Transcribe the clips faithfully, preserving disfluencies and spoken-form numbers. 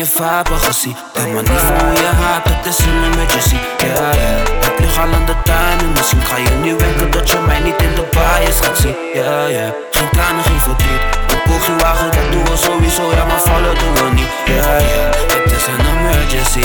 je vapen gezien. De manier van hoe je haat, het is een emergency. Yeah, yeah. Ik lig al aan de tuin en misschien ga je nu wenken dat je mij niet in de bias gaat zien. Yeah, yeah. Geen tranen, geen verdriet. Een poging wagen, dat doen we sowieso. Ja, maar vallen doen we niet. Yeah, yeah. Het is een emergency.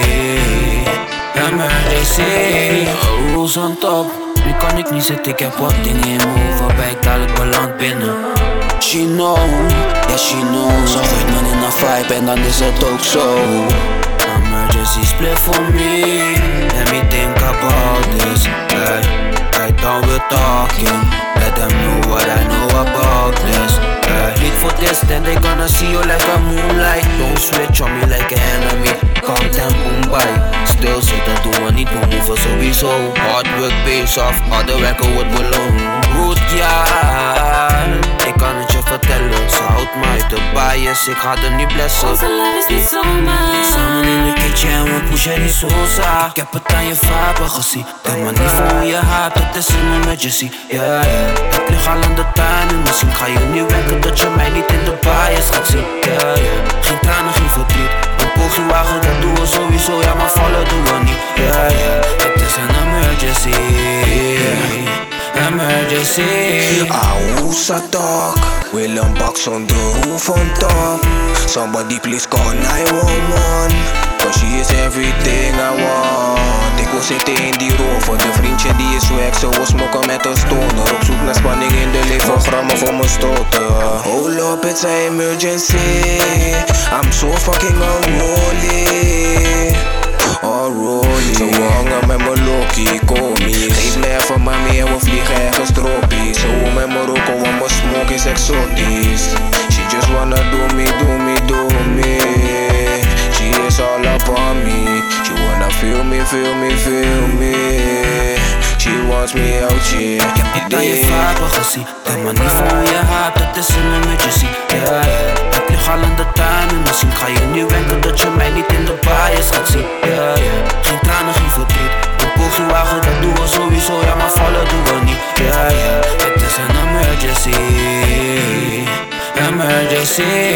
Emergency. Rules on top. Nu kan ik niet zitten, ik heb wat dingen in mijn hoofd waarbij ik dadelijk beland binnen. She know, yeah she know. Zo gooit me in een vibe en dan is het ook zo. Emergency split for me. Let me think about this. Hey, right now we're talking. Let them know what I know about this. Hey, need for this, then they gonna see you like a moonlight. Don't switch on me like an enemy. Come and boom bye. Still zitten doen we niet, we moven sowieso. Hard work pays off, harder werken wordt beloond. Root ja, ik kan het je vertellen. Ze houdt me uit de bias, ik ga er niet blessen. Onze life is niet zomaar. Samen in de kitchen, we pushen die sosa. Ik heb het aan je vapen gezien. De manier van hoe je haat, het is een emergency. Yeah, yeah. Ik lig al aan de tuin en misschien ga je nu wenken dat je mij niet in de bias gaat zien. Yeah, yeah. Geen tranen, geen verdriet. Een poging wagen, dat doen we sowieso. Ja, maar vallen doen we niet. Yeah, yeah. Het is een emergency. Emergency. Awusa talk. Will unbox on the roof on top. Somebody please call nine one one. Cause she is everything I want. Ik wil zitten in die rol voor de vriendje die is weg. Ze wil smoken met een stoner. Op zoek naar spanning in de leven, grammen voor mijn stoten. Hold up, it's an emergency. I'm so fucking unruly. Unruly. Ze hangen met mijn Loki, komies. Geef me even mami en we vliegen ergens tropisch. Ze wil met me roken, want mijn smoke is exotisch. She just wanna do me, do me, do me. She is all up on me. She wanna feel me, feel me, feel me. She wants me out here. Ik heb het aan je vapen gezien. De manier van hoe je haat, het is een emergency. Yeah, yeah. Ik lig al aan de tuin en misschien ga je nu wenken dat je mij niet in de bias gaat zien. Yeah, yeah. Geen tranen, geen verdriet. Een poging wagen, dat doen we sowieso. Ja, maar vallen doen we niet. Yeah, yeah. Het is een emergency. Emergency.